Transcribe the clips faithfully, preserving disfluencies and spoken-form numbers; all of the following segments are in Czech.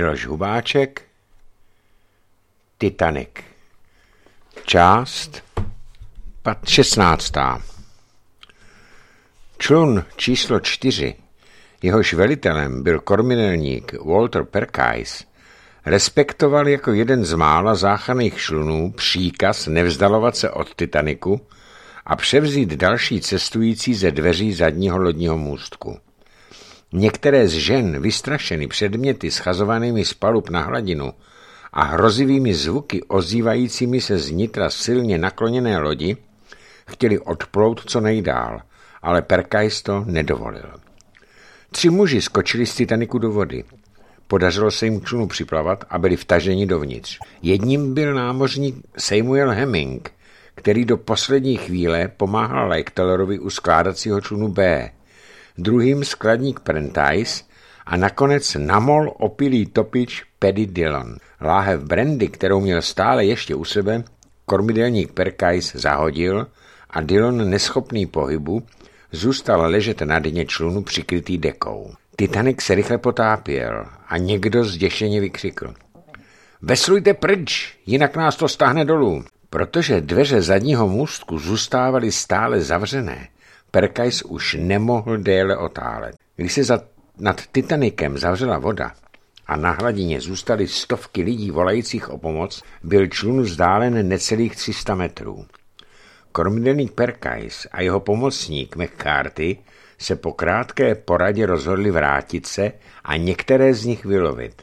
Miloš Hubáček, Titanic. Část šestnáctá. Člun číslo čtyři, jehož velitelem byl kormidelník Walter Perkins, respektoval jako jeden z mála záchranných člunů příkaz nevzdalovat se od Titaniku a převzít další cestující ze dveří zadního lodního můstku. Některé z žen, vystrašeny předměty schazovanými z palub na hladinu a hrozivými zvuky ozývajícími se z nitra silně nakloněné lodi, chtěli odplout co nejdál, ale Perkins to nedovolil. Tři muži skočili z Titaniku do vody. Podařilo se jim k člunu připlavat a byli vtaženi dovnitř. Jedním byl námořník Samuel Hemming, který do poslední chvíle pomáhal Lighttellerovi u skládacího člunu B, druhým skladník Prentice a nakonec namol opilý topič Paddy Dillon. Láhev brandy, kterou měl stále ještě u sebe, kormidelník Perkins zahodil a Dillon, neschopný pohybu, zůstal ležet na dně člunu přikrytý dekou. Titanic se rychle potápěl a někdo zděšeně vykřikl: "Veslujte pryč, jinak nás to stáhne dolů." Protože dveře zadního můstku zůstávaly stále zavřené, Perkins už nemohl déle otálet. Když se za, nad Titanicem zavřela voda a na hladině zůstaly stovky lidí volajících o pomoc, byl člun vzdálen necelých tři sta metrů. Kormidelník Perkins a jeho pomocník McCarthy se po krátké poradě rozhodli vrátit se a některé z nich vylovit.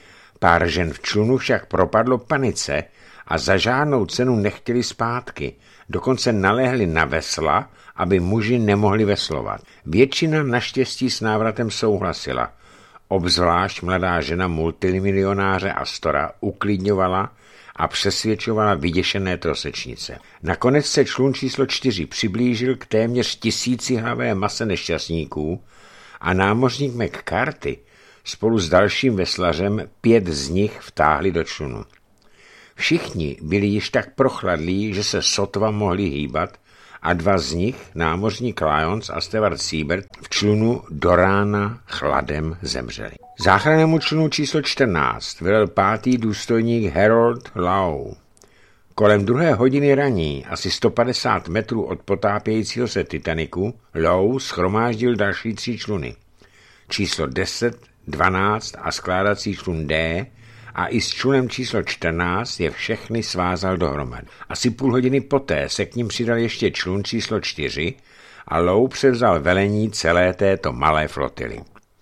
Pár žen v člunu však propadlo panice a za žádnou cenu nechtěli zpátky, dokonce naléhli na vesla, aby muži nemohli veslovat. Většina naštěstí s návratem souhlasila. Obzvlášť mladá žena multimilionáře Astora uklidňovala a přesvědčovala vyděšené trosečnice. Nakonec se člun číslo čtyři přiblížil k téměř tisícihlavé mase nešťastníků a námořník McCarthy spolu s dalším veslařem pět z nich vtáhli do člunu. Všichni byli již tak prochladlí, že se sotva mohli hýbat a dva z nich, námořník Lyons a Stewart Siebert, v člunu do rána chladem zemřeli. Záchrannému člunu číslo čtrnáct velel pátý důstojník Harold Lowe. Kolem druhé hodiny raní, asi sto padesát metrů od potápějícího se Titaniku, Lowe shromáždil další tři čluny. Číslo deset, dvanáct a skládací člun D a i s člunem číslo čtrnáct je všechny svázal dohromady. Asi půl hodiny poté se k ním přidal ještě člun číslo čtyři a Lowe převzal velení celé této malé flotily.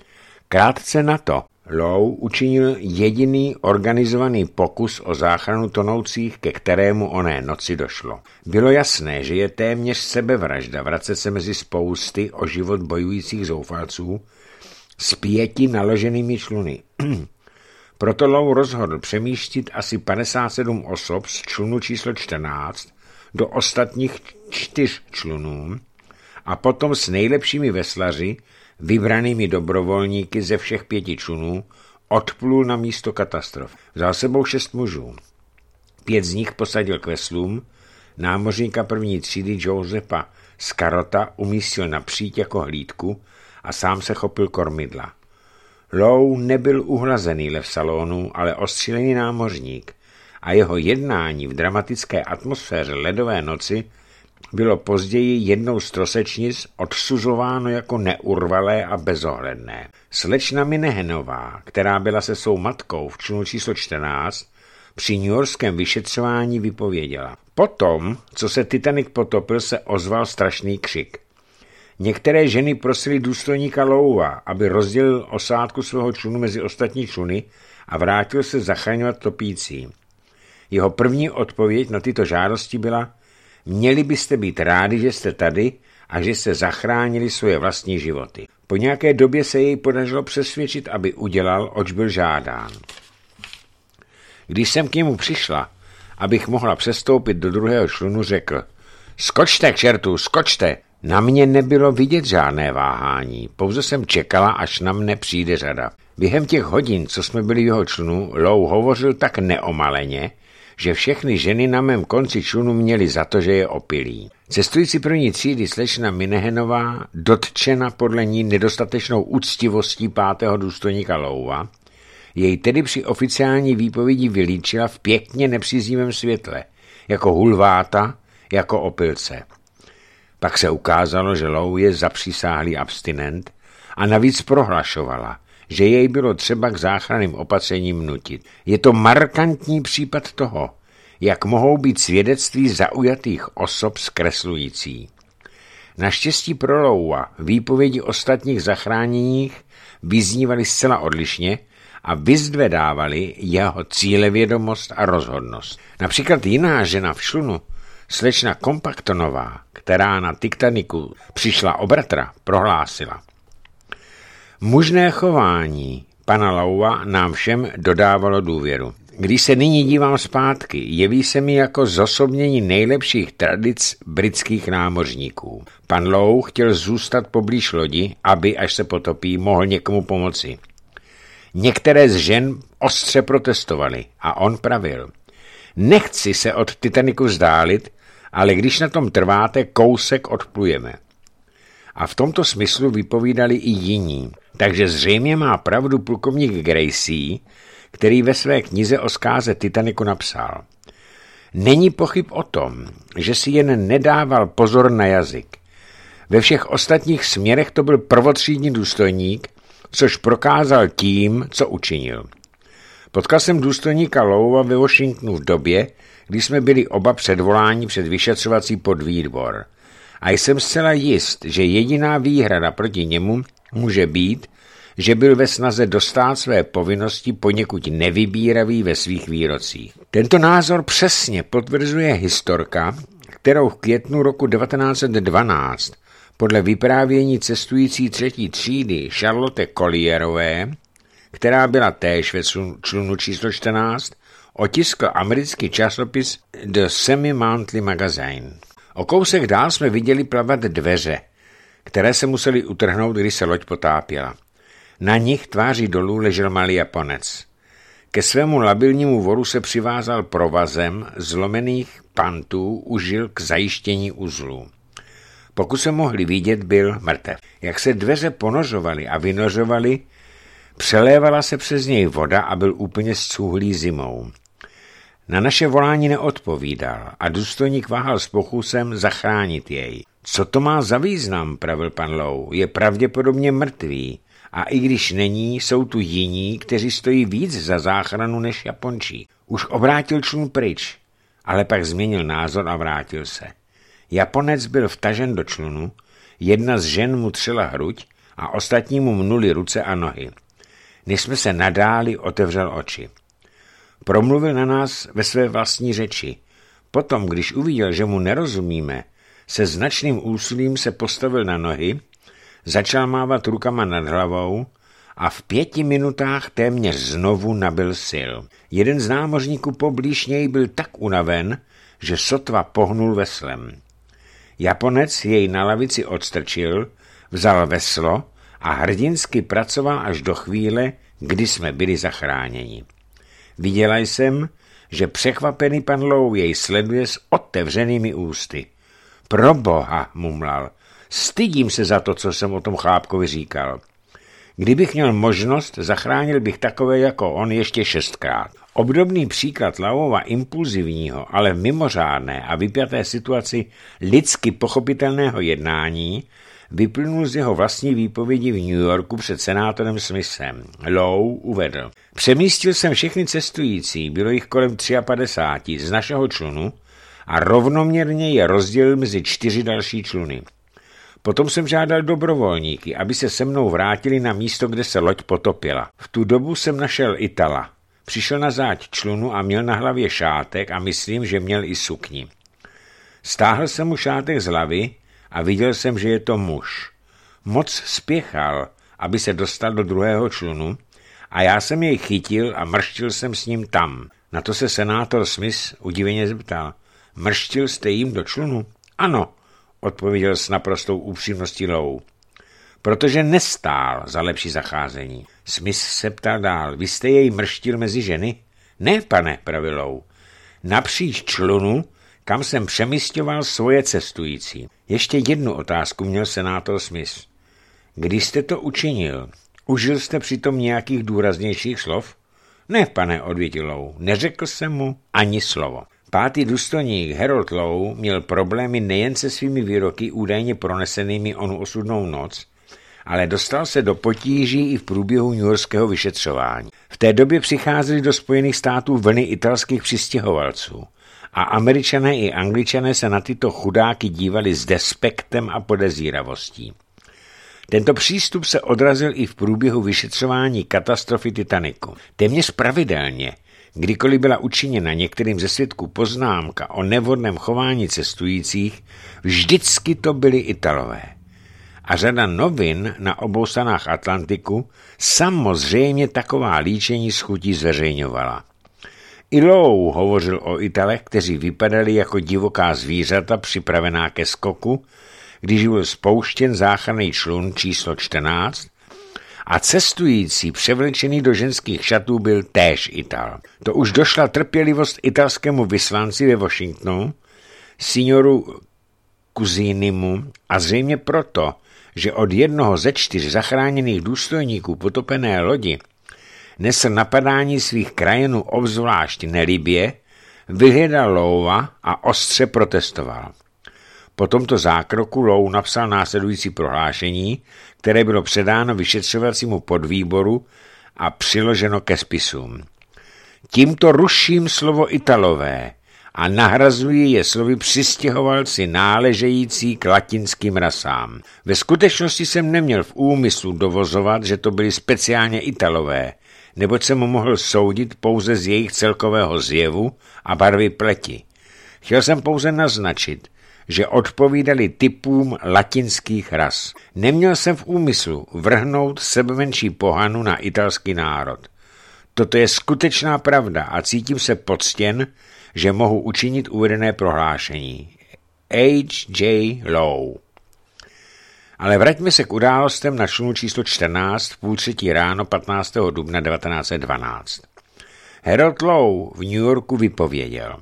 Krátce na to Lowe učinil jediný organizovaný pokus o záchranu tonoucích, ke kterému oné noci došlo. Bylo jasné, že je téměř sebevražda vracet se mezi spousty o život bojujících zoufalců s pěti naloženými čluny. Proto Lowe rozhodl přemístit asi padesát sedm osob z člunu číslo čtrnáct do ostatních čtyř člunů a potom s nejlepšími veslaři, vybranými dobrovolníky ze všech pěti člunů, odplul na místo katastrof. Vzal sebou šest mužů. Pět z nich posadil k veslům, námořníka první třídy Josepha Scarrotta umístil na příď jako hlídku a sám se chopil kormidla. Lowe nebyl uhlazený lev salonu, ale ostřílený námořník a jeho jednání v dramatické atmosféře ledové noci bylo později jednou z trosečnic odsuzováno jako neurvalé a bezohledné. Slečna Minahanová, která byla se svou matkou v člunu číslo čtrnáct, při newyorském vyšetřování vypověděla: "Potom, co se Titanic potopil, se ozval strašný křik. Některé ženy prosily důstojníka Lowa, aby rozdělil osádku svého člunu mezi ostatní čluny a vrátil se zachraňovat topící. Jeho první odpověď na tyto žádosti byla: měli byste být rádi, že jste tady a že jste zachránili svoje vlastní životy." Po nějaké době se jej podařilo přesvědčit, aby udělal, oč byl žádán. Když jsem k němu přišla, abych mohla přestoupit do druhého člunu, řekl: "Skočte k čertu, skočte!" Na mě nebylo vidět žádné váhání, pouze jsem čekala, až na mne přijde řada. Během těch hodin, co jsme byli v jeho člunu, Lowe hovořil tak neomaleně, že všechny ženy na mém konci člunu měly za to, že je opilý. Cestující první třídy slečna Minahanová, dotčena podle ní nedostatečnou úctivostí pátého důstojníka Lowa, jej tedy při oficiální výpovědi vylíčila v pěkně nepříznivém světle, jako hulváta, jako opilce. Pak se ukázalo, že Lowe je zapřísáhlý abstinent a navíc prohlašovala, že jej bylo třeba k záchranným opatřením nutit. Je to markantní případ toho, jak mohou být svědectví zaujatých osob zkreslující. Naštěstí pro Lowa výpovědi ostatních zachráněních vyznívaly zcela odlišně a vyzdvedávali jeho cílevědomost a rozhodnost. Například jiná žena v člunu, slečna Compactonová, která na Titaniku přišla o bratra, prohlásila: Mužné chování pana Lowa nám všem dodávalo důvěru. Když se nyní dívám zpátky, jeví se mi jako zosobnění nejlepších tradic britských námořníků. Pan Lowe chtěl zůstat poblíž lodi, aby, až se potopí, mohl někomu pomoci. Některé z žen ostře protestovaly a on pravil: Nechci se od Titaniku vzdálit, ale když na tom trváte, kousek odplujeme. A v tomto smyslu vypovídali i jiní. Takže zřejmě má pravdu plukovník Gracie, který ve své knize o zkáze Titaniku napsal: Není pochyb o tom, že si jen nedával pozor na jazyk. Ve všech ostatních směrech to byl prvotřídní důstojník, což prokázal tím, co učinil. Potkal jsem důstojníka Lowa ve Washingtonu v době, kdy jsme byli oba předvoláni před vyšetřovací podvýbor. A jsem zcela jist, že jediná výhrada proti němu může být, že byl ve snaze dostát své povinnosti poněkud nevybíravý ve svých výrocích. Tento názor přesně potvrzuje historka, kterou v květnu roku devatenáct set dvanáct podle vyprávění cestující třetí třídy Charlotte Collierové, která byla též ve člunu číslo čtrnáct, otiskl americký časopis The Semi-Monthly Magazine. O kousek dál jsme viděli plavat dveře, které se museli utrhnout, když se loď potápěla. Na nich tváří dolů ležel malý Japonec. Ke svému labilnímu voru se přivázal provazem zlomených pantů užil k zajištění uzlů. Pokud se mohli vidět, byl mrtev. Jak se dveře ponořovaly a vynořovaly, přelévala se přes něj voda a byl úplně zcuhlý zimou. Na naše volání neodpovídal a důstojník váhal s pokusem zachránit jej. Co to má za význam, pravil pan Lowe, je pravděpodobně mrtvý. A i když není, jsou tu jiní, kteří stojí víc za záchranu než Japončí. Už obrátil člun pryč, ale pak změnil názor a vrátil se. Japonec byl vtažen do člunu, jedna z žen mu třela hruď a ostatní mu mnuli ruce a nohy. Než jsme se nadáli, otevřel oči. Promluvil na nás ve své vlastní řeči. Potom, když uviděl, že mu nerozumíme, se značným úsilím se postavil na nohy, začal mávat rukama nad hlavou a v pěti minutách téměř znovu nabyl sil. Jeden z námořníků poblíž něj byl tak unaven, že sotva pohnul veslem. Japonec jej na lavici odstrčil, vzal veslo a hrdinsky pracoval až do chvíle, kdy jsme byli zachráněni. Viděla jsem, že překvapený pan Lowe jej sleduje s otevřenými ústy. Proboha, mumlal, stydím se za to, co jsem o tom chlápkovi říkal. Kdybych měl možnost, zachránil bych takové jako on ještě šestkrát. Obdobný příklad Lowova impulzivního, ale v mimořádné a vypjaté situaci lidsky pochopitelného jednání vyplynul z jeho vlastní výpovědi v New Yorku před senátorem Smithem. Lowe uvedl: Přemístil jsem všechny cestující, bylo jich kolem padesát tři, z našeho člunu a rovnoměrně je rozdělil mezi čtyři další čluny. Potom jsem žádal dobrovolníky, aby se se mnou vrátili na místo, kde se loď potopila. V tu dobu jsem našel Itala. Přišel na záď člunu a měl na hlavě šátek a myslím, že měl i sukni. Stáhl jsem mu šátek z hlavy a viděl jsem, že je to muž. Moc spěchal, aby se dostal do druhého člunu a já jsem jej chytil a mrštil jsem s ním tam. Na to se senátor Smith udiveně zeptal: Mrštil jste jim do člunu? Ano, odpověděl s naprostou upřímností Lowe. Protože nestál za lepší zacházení. Smith se ptal dál: Vy jste jej mrštil mezi ženy? Ne, pane, pravil Lowe. Napříč člunu, kam jsem přemísťoval svoje cestující. Ještě jednu otázku měl senátor Smith. Když jste to učinil, užil jste přitom nějakých důraznějších slov? Ne, pane, odvětil Lowe, neřekl jsem mu ani slovo. Pátý důstojník Harold Lowe měl problémy nejen se svými výroky údajně pronesenými onu osudnou noc, ale dostal se do potíží i v průběhu newyorského vyšetřování. V té době přicházely do Spojených států vlny italských přistěhovalců a Američané i Angličané se na tyto chudáky dívali s despektem a podezíravostí. Tento přístup se odrazil i v průběhu vyšetřování katastrofy Titaniku. Téměř pravidelně, kdykoliv byla učiněna některým ze svědků poznámka o nevhodném chování cestujících, vždycky to byli Italové. A řada novin na obou stranách Atlantiku samozřejmě taková líčení s chutí zveřejňovala. I Lowe hovořil o Italech, kteří vypadali jako divoká zvířata připravená ke skoku, když byl spouštěn záchranný člun číslo čtrnáct a cestující převlečený do ženských šatů byl též Ital. To už došla trpělivost italskému vyslanci ve Washingtonu, signoru Cusinimu, a zřejmě proto, že od jednoho ze čtyř zachráněných důstojníků potopené lodi nesl napadání svých krajanů obzvlášť nelibě, vyhledal Lowa a ostře protestoval. Po tomto zákroku Lowe napsal následující prohlášení, které bylo předáno vyšetřovacímu podvýboru a přiloženo ke spisům. Tímto ruším slovo Italové a nahrazuji je slovy přistěhovalci náležející k latinským rasám. Ve skutečnosti jsem neměl v úmyslu dovozovat, že to byli speciálně Italové, neboť jsem mohl soudit pouze z jejich celkového zjevu a barvy pleti. Chtěl jsem pouze naznačit, že odpovídali typům latinských ras. Neměl jsem v úmyslu vrhnout sebemenší pohanu na italský národ. Toto je skutečná pravda a cítím se poctěn, že mohu učinit uvedené prohlášení. H J Lowe. Ale vraťme se k událostem na člunu číslo čtrnáct v půl třetí ráno patnáctého dubna devatenáct set dvanáct. Harold Lowe v New Yorku vypověděl.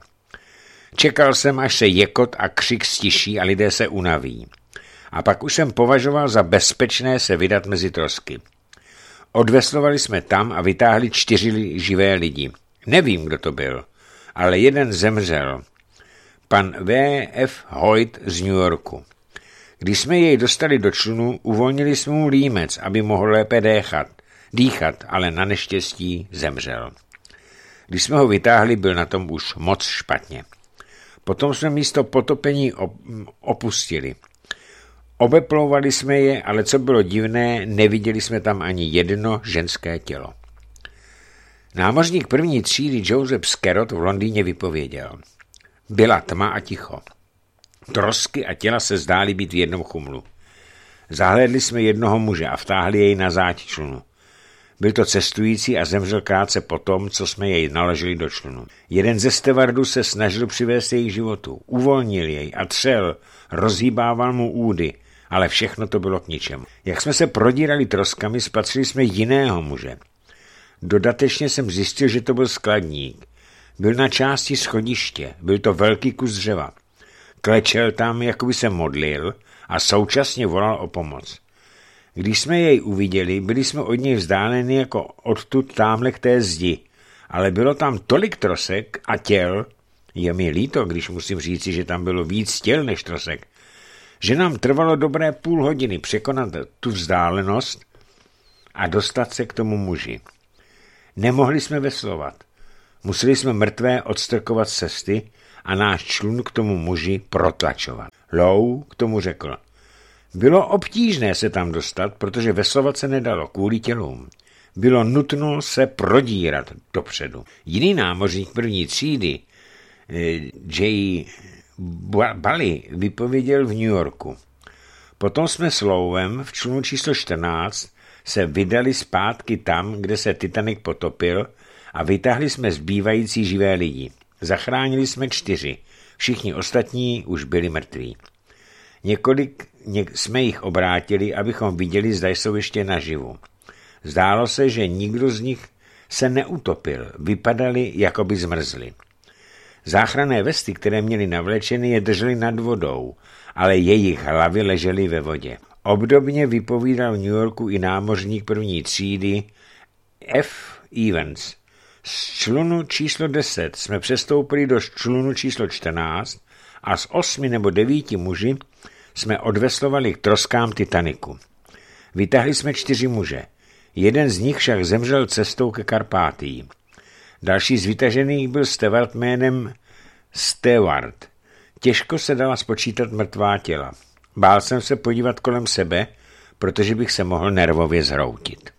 Čekal jsem, až se jekot a křik stiší a lidé se unaví. A pak už jsem považoval za bezpečné se vydat mezi trosky. Odveslovali jsme tam a vytáhli čtyři živé lidi. Nevím, kdo to byl, ale jeden zemřel. Pan V F Hoyt z New Yorku. Když jsme jej dostali do člunu, uvolnili jsme mu límec, aby mohl lépe déchat, dýchat, ale na neštěstí zemřel. Když jsme ho vytáhli, byl na tom už moc špatně. Potom jsme místo potopení opustili. Obeplouvali jsme je, ale co bylo divné, neviděli jsme tam ani jedno ženské tělo. Námořník první třídy Joseph Skerrott v Londýně vypověděl. Byla tma a ticho. Trosky a těla se zdály být v jednom chumlu. Zahlédli jsme jednoho muže a vtáhli jej na záď člunu. Byl to cestující a zemřel krátce po tom, co jsme jej naložili do člunu. Jeden ze stevardů se snažil přivést jejich životu. Uvolnil jej a třel, rozhýbával mu údy, ale všechno to bylo k ničemu. Jak jsme se prodírali troskami, spatřili jsme jiného muže. Dodatečně jsem zjistil, že to byl skladník. Byl na části schodiště, byl to velký kus dřeva. Klečel tam, jako by se modlil a současně volal o pomoc. Když jsme jej uviděli, byli jsme od něj vzdáleni jako odtud támhle k té zdi, ale bylo tam tolik trosek a těl, je mi líto, když musím říci, že tam bylo víc těl než trosek, že nám trvalo dobré půl hodiny překonat tu vzdálenost a dostat se k tomu muži. Nemohli jsme veslovat. Museli jsme mrtvé odstrkovat z cesty a náš člun k tomu muži protlačovat. Lowe k tomu řekl. Bylo obtížné se tam dostat, protože veslovat se nedalo kvůli tělům. Bylo nutno se prodírat dopředu. Jiný námořník první třídy, J. Bally, vypověděl v New Yorku. Potom jsme s Lowem v člunu číslo čtrnáct se vydali zpátky tam, kde se Titanic potopil a vytáhli jsme zbývající živé lidi. Zachránili jsme čtyři. Všichni ostatní už byli mrtví. Několik něk, jsme jich obrátili, abychom viděli, zda jsou ještě naživu. Zdálo se, že nikdo z nich se neutopil. Vypadali, jako by zmrzli. Záchranné vesty, které měli navlečeny, je držely nad vodou, ale jejich hlavy ležely ve vodě. Obdobně vypovídal v New Yorku i námořník první třídy F. Evans. Z člunu číslo deset jsme přestoupili do člunu číslo čtrnáct a s osmi nebo devíti muži jsme odveslovali k troskám Titaniku. Vytáhli jsme čtyři muže. Jeden z nich však zemřel cestou ke Karpátii. Další z vytažených byl Stewart jménem Stewart. Těžko se dala spočítat mrtvá těla. Bál jsem se podívat kolem sebe, protože bych se mohl nervově zhroutit.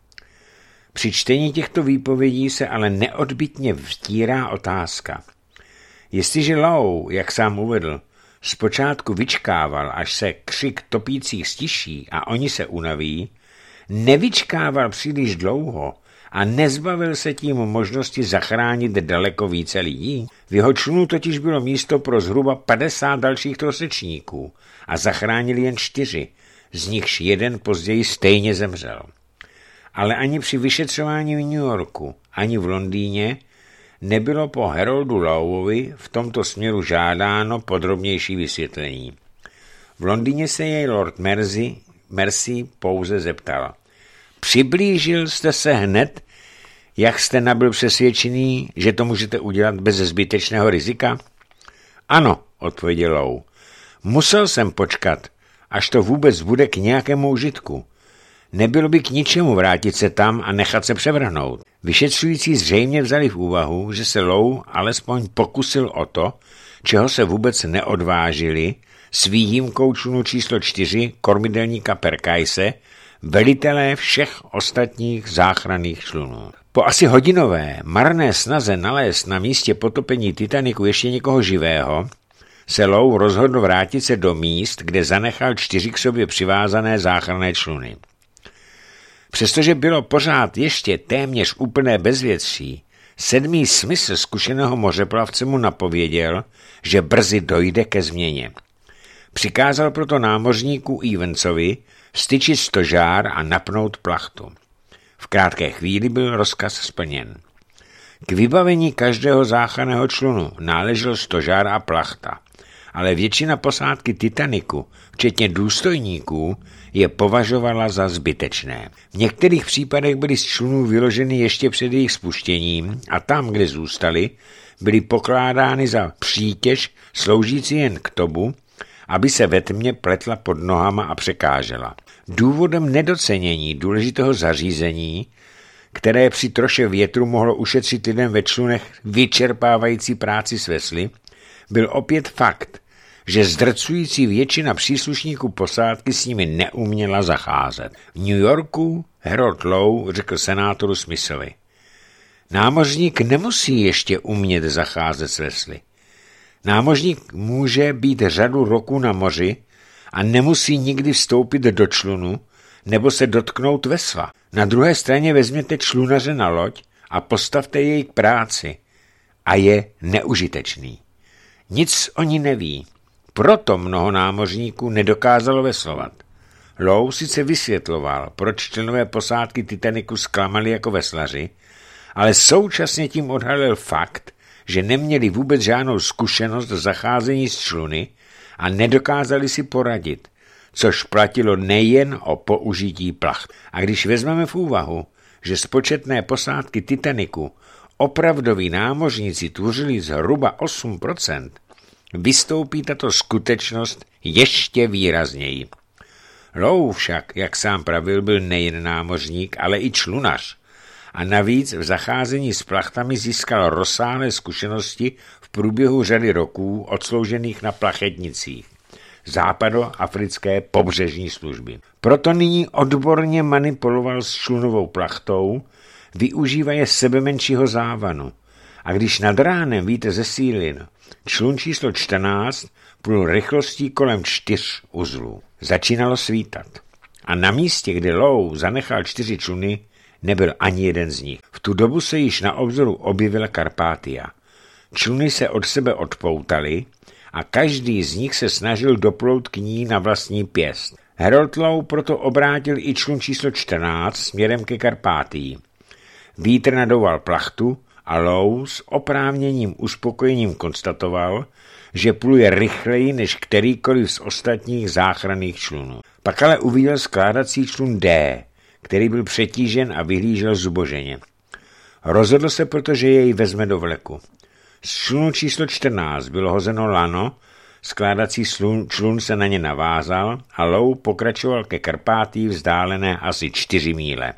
Při čtení těchto výpovědí se ale neodbytně vtírá otázka. Jestliže Lowe, jak sám uvedl, zpočátku vyčkával, až se křik topících stiší a oni se unaví, nevyčkával příliš dlouho a nezbavil se tím možnosti zachránit daleko více lidí. V jeho člunu totiž bylo místo pro zhruba padesát dalších trosečníků a zachránili jen čtyři, z nichž jeden později stejně zemřel. Ale ani při vyšetřování v New Yorku, ani v Londýně nebylo po Haroldu Loweovi v tomto směru žádáno podrobnější vysvětlení. V Londýně se jej Lord Mersey, Mersey pouze zeptal. Přiblížil jste se hned, jak jste nabyl přesvědčený, že to můžete udělat bez zbytečného rizika? Ano, odpověděl Lowe. Musel jsem počkat, až to vůbec bude k nějakému užitku. Nebylo by k ničemu vrátit se tam a nechat se převrhnout. Vyšetřující zřejmě vzali v úvahu, že se Lowe alespoň pokusil o to, čeho se vůbec neodvážili, s výjimkou člunu číslo čtyři kormidelníka Perkaise, velitelé všech ostatních záchranných člunů. Po asi hodinové marné snaze nalézt na místě potopení Titaniku ještě někoho živého, se Lowe rozhodl vrátit se do míst, kde zanechal čtyři k sobě přivázané záchranné čluny. Přestože bylo pořád ještě téměř úplné bezvětří, sedmý smysl zkušeného mořeplavce mu napověděl, že brzy dojde ke změně. Přikázal proto námořníku Evansovi styčit stožár a napnout plachtu. V krátké chvíli byl rozkaz splněn. K vybavení každého záchranného člunu náležel stožár a plachta, ale většina posádky Titaniku, včetně důstojníků, je považovala za zbytečné. V některých případech byly z člunů vyloženy ještě před jejich spuštěním a tam, kde zůstaly, byly pokládány za přítěž sloužící jen k tomu, aby se ve tmě pletla pod nohama a překážela. Důvodem nedocenění důležitého zařízení, které při troše větru mohlo ušetřit lidem ve člunech vyčerpávající práci s vesly, byl opět fakt, že zdrcující většina příslušníků posádky s nimi neuměla zacházet. V New Yorku Harold Lowe řekl senátoru Smithovi: námořník nemusí ještě umět zacházet s vesly. Námořník může být řadu roků na moři a nemusí nikdy vstoupit do člunu nebo se dotknout vesla. Na druhé straně vezměte člunaře na loď a postavte jej k práci a je neužitečný. Nic o ní neví. Proto mnoho námořníků nedokázalo veslovat. Lowe sice vysvětloval, proč členové posádky Titaniku zklamali jako veslaři, ale současně tím odhalil fakt, že neměli vůbec žádnou zkušenost do zacházení s čluny a nedokázali si poradit, což platilo nejen o použití placht. A když vezmeme v úvahu, že z početné posádky Titaniku opravdoví námořníci tvořili zhruba osm procent, vystoupí tato skutečnost ještě výrazněji. Lowe však, jak sám pravil, byl nejen námořník, ale i člunař a navíc v zacházení s plachtami získal rozsáhlé zkušenosti v průběhu řady roků odsloužených na plachetnicích západoafrické pobřežní služby. Proto nyní odborně manipuloval s člunovou plachtou, využívaje sebe menšího závanu. A když nad ránem vítr zesílil, člun číslo čtrnáct plul rychlostí kolem čtyř uzlů. Začínalo svítat. A na místě, kde Lowe zanechal čtyři čluny, nebyl ani jeden z nich. V tu dobu se již na obzoru objevila Karpátia. Čluny se od sebe odpoutaly a každý z nich se snažil doplout k ní na vlastní pěst. Harold Lowe proto obrátil i člun číslo čtrnáct směrem ke Karpátii. Vítr nadouval plachtu a Lowe s oprávněným uspokojením konstatoval, že pluje rychleji než kterýkoliv z ostatních záchranných člunů. Pak ale uviděl skládací člun D, který byl přetížen a vyhlížel zuboženě. Rozhodl se proto, že jej vezme do vleku. Z člunu číslo čtrnáct bylo hozeno lano, skládací člun se na ně navázal a lou pokračoval ke Karpátí vzdálené asi čtyři míle.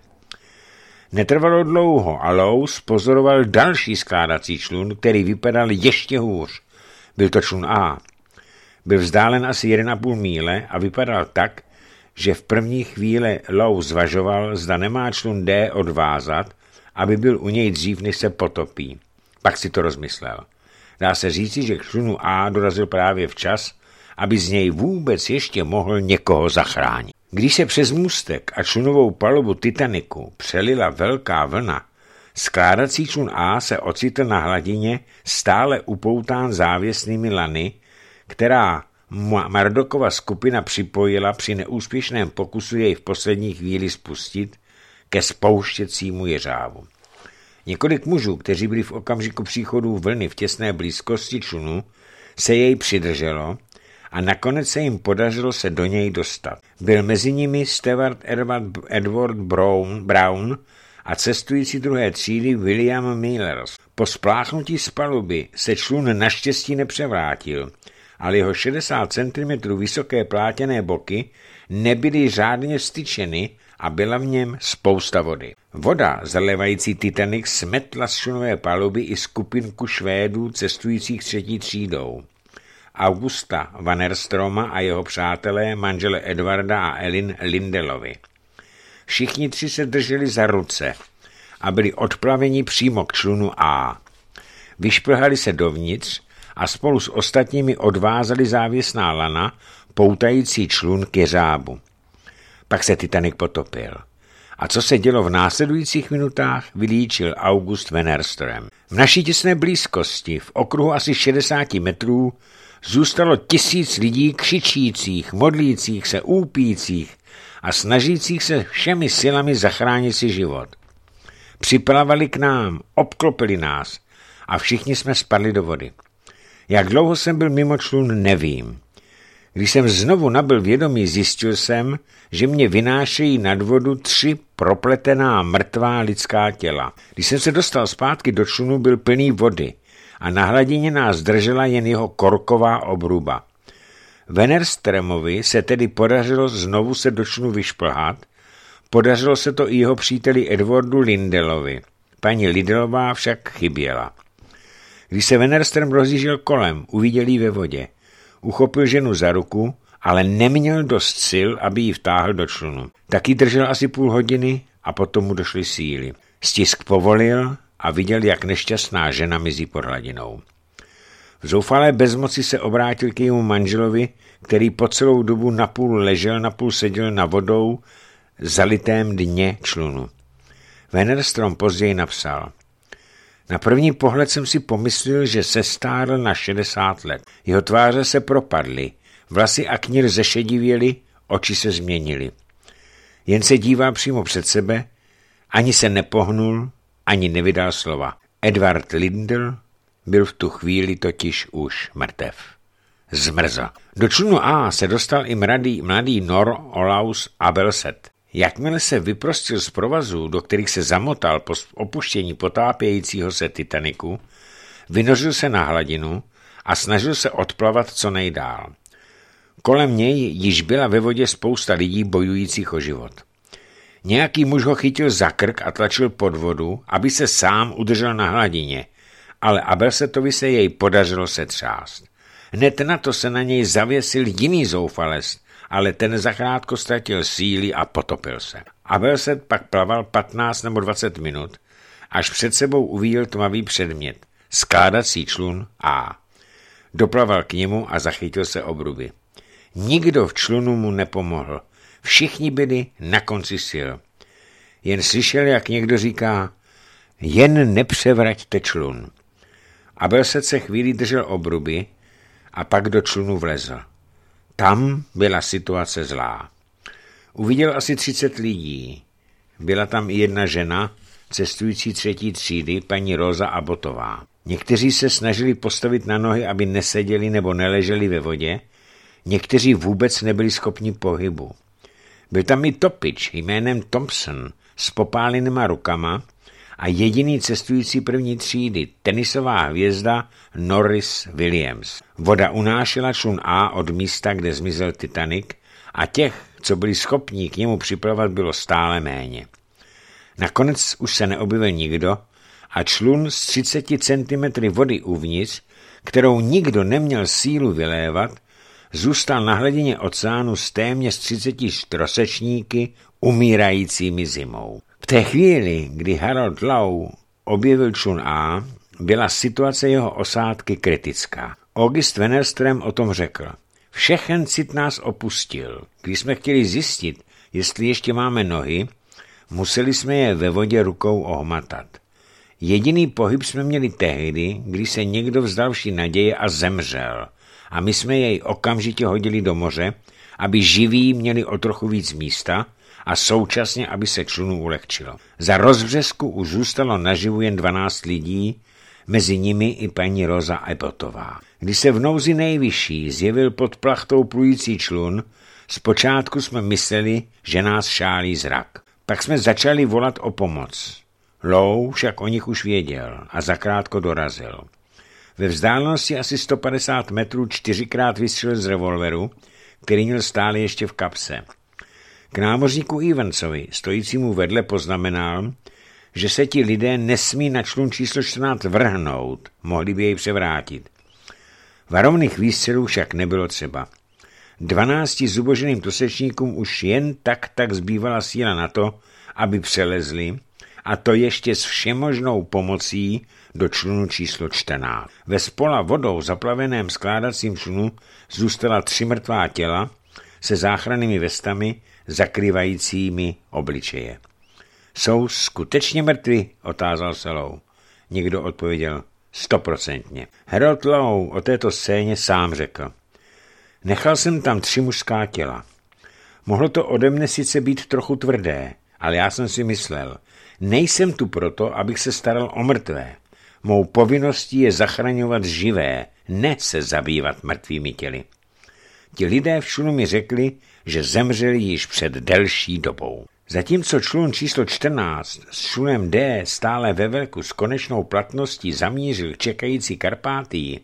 Netrvalo dlouho a lou spozoroval další skládací člun, který vypadal ještě hůř. Byl to člun A. Byl vzdálen asi jedna a půl míle a vypadal tak, že v první chvíli lou zvažoval, zda nemá člun D odvázat, aby byl u něj dřív, než se potopí. Pak si to rozmyslel. Dá se říci, že k člunu A dorazil právě včas, aby z něj vůbec ještě mohl někoho zachránit. Když se přes můstek a člunovou palubu Titaniku přelila velká vlna, skládací člun A se ocitl na hladině stále upoután závěsnými lany, která Murdochova skupina připojila při neúspěšném pokusu jej v poslední chvíli spustit ke spouštěcímu jeřábu. Několik mužů, kteří byli v okamžiku příchodu vlny v těsné blízkosti člunu, se jej přidrželo a nakonec se jim podařilo se do něj dostat. Byl mezi nimi steward Edward Brown, Brown a cestující druhé třídy William Millers. Po spláchnutí z paluby se člun naštěstí nepřevrátil, ale jeho šedesát centimetrů vysoké plátěné boky nebyly řádně styčeny a byla v něm spousta vody. Voda zalévající Titanic smetla z člunové paluby i skupinku Švédů cestujících třetí třídou. Augusta Vannerstroma a jeho přátelé, manžele Edwarda a Ellen Lindelovi. Všichni tři se drželi za ruce a byli odplaveni přímo k člunu A. Vyšplhali se dovnitř a spolu s ostatními odvázali závěsná lana, poutající člun k jeřábu. Pak se Titanic potopil. A co se dělo v následujících minutách, vylíčil August Vannerstrom. V naší těsné blízkosti, v okruhu asi šedesát metrů, zůstalo tisíc lidí křičících, modlících se, úpících a snažících se všemi silami zachránit si život. Připlavali k nám, obklopili nás a všichni jsme spadli do vody. Jak dlouho jsem byl mimo člun, nevím. Když jsem znovu nabyl vědomí, zjistil jsem, že mě vynášejí nad vodu tři propletená mrtvá lidská těla. Když jsem se dostal zpátky do člunu, byl plný vody a na hladině nás držela jen jeho korková obruba. Vannerstromovi se tedy podařilo znovu se do člunu vyšplhat, podařilo se to i jeho příteli Edwardu Lindelovi. Paní Lindelová však chyběla. Když se Vannerstrom rozjížděl kolem, uviděl ji ve vodě. Uchopil ženu za ruku, ale neměl dost sil, aby ji vtáhl do člunu. Taky držel asi půl hodiny a potom mu došly síly. Stisk povolil a viděl, jak nešťastná žena mizí pod hladinou. V zoufalé bezmoci se obrátil k jejímu manželovi, který po celou dobu napůl ležel, napůl seděl na vodou zalitém dně člunu. Vannerstrom později napsal: Na první pohled jsem si pomyslel, že se stárl na šedesát let. Jeho tváře se propadly, vlasy a knír zešedivěly, oči se změnily. Jen se dívá přímo před sebe, ani se nepohnul, ani nevydal slova. Edward Lindel byl v tu chvíli totiž už mrtev. Zmrzl. Do člunu A se dostal i mladý, mladý Nor Olaus Abelset. Jakmile se vyprostil z provazů, do kterých se zamotal po opuštění potápějícího se Titaniku, vynořil se na hladinu a snažil se odplavat co nejdál. Kolem něj již byla ve vodě spousta lidí bojujících o život. Nějaký muž ho chytil za krk a tlačil pod vodu, aby se sám udržel na hladině, ale Abelsetovi se jej podařilo setřást. Hned na to se na něj zavěsil jiný zoufalec, ale ten zakrátko ztratil síly a potopil se. Abelset pak plaval patnáct nebo dvacet minut, až před sebou uviděl tmavý předmět, skládací člun A. Doplaval k němu a zachytil se obruby. Nikdo v člunu mu nepomohl. Všichni byli na konci sil. Jen slyšel, jak někdo říká: jen nepřevraťte člun. Abelset se chvíli držel obruby a pak do člunu vlezl. Tam byla situace zlá. Uviděl asi třicet lidí. Byla tam i jedna žena, cestující třetí třídy, paní Rosa Abbotová. Někteří se snažili postavit na nohy, aby neseděli nebo neleželi ve vodě, někteří vůbec nebyli schopni pohybu. Byl tam i topič jménem Thompson s popálenýma rukama a jediný cestující první třídy, tenisová hvězda Norris Williams. Voda unášela člun A od místa, kde zmizel Titanic, a těch, co byli schopní k němu připlavat, bylo stále méně. Nakonec už se neobjevil nikdo a člun s třiceti centimetry vody uvnitř, kterou nikdo neměl sílu vylévat, zůstal na hladině oceánu s téměř třiceti trosečníky umírajícími zimou. V té chvíli, kdy Harold Lowe objevil člun A, byla situace jeho osádky kritická. August Wennerström o tom řekl: Všechen cit nás opustil. Když jsme chtěli zjistit, jestli ještě máme nohy, museli jsme je ve vodě rukou ohmatat. Jediný pohyb jsme měli tehdy, když se někdo vzdal vší naděje a zemřel. A my jsme jej okamžitě hodili do moře, aby živí měli o trochu víc místa a současně, aby se člunu ulehčilo. Za rozbřesku už zůstalo naživu jen dvanáct lidí, mezi nimi i paní Rosa Abbottová. Když se v nouzi nejvyšší zjevil pod plachtou plující člun, zpočátku jsme mysleli, že nás šálí zrak. Pak jsme začali volat o pomoc. Lowe však o nich už věděl a zakrátko dorazil. Ve vzdálenosti asi sto padesát metrů čtyřikrát vystřelil z revolveru, který měl stále ještě v kapse. K námořníku Evansovi, stojícímu vedle, poznamenal, že se ti lidé nesmí na člun číslo čtrnáct vrhnout, mohli by jej převrátit. Varovných výstřelů však nebylo třeba. Dvanácti zuboženým trosečníkům už jen tak tak zbývala síla na to, aby přelezli, a to ještě s všemožnou pomocí do člunu číslo čtrnáct. Ve spola vodou zaplaveném skládacím člunu zůstala tři mrtvá těla se záchrannými vestami zakrývajícími obličeje. Jsou skutečně mrtví? Otázal se Lowe. Někdo odpověděl stoprocentně. Harold Lowe o této scéně sám řekl: Nechal jsem tam tři mužská těla. Mohlo to ode mne sice být trochu tvrdé, ale já jsem si myslel, nejsem tu proto, abych se staral o mrtvé. Mou povinností je zachraňovat živé, ne se zabývat mrtvými těly. Ti lidé v člunu mi řekli, že zemřeli již před delší dobou. Zatímco člun číslo čtrnáct s člunem D stále ve velku s konečnou platností zamířil čekající Karpátii,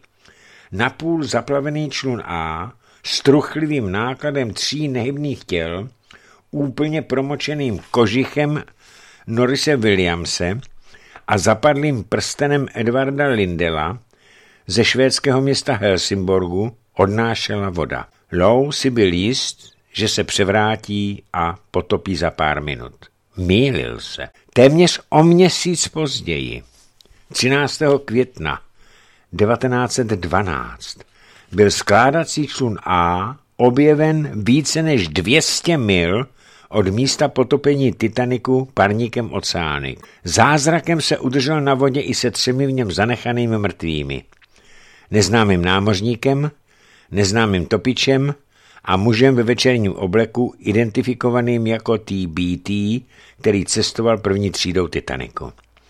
napůl zaplavený člun A s truchlivým nákladem tří nehybných těl, úplně promočeným kožichem Norrise Williamse a zapadlým prstenem Edvarda Lindela ze švédského města Helsingborgu odnášela voda. Lowe si byl jist, že se převrátí a potopí za pár minut. Mýlil se. Téměř o měsíc později, třináctého května devatenáct set dvanáct, byl skládací člun A objeven více než dvě stě mil od místa potopení Titaniku parníkem Oceánik. Zázrakem se udržel na vodě i se třemi v něm zanechanými mrtvými. Neznámým námořníkem, neznámým topičem a mužem ve večerním obleku identifikovaným jako T B T, který cestoval první třídou Titaniku.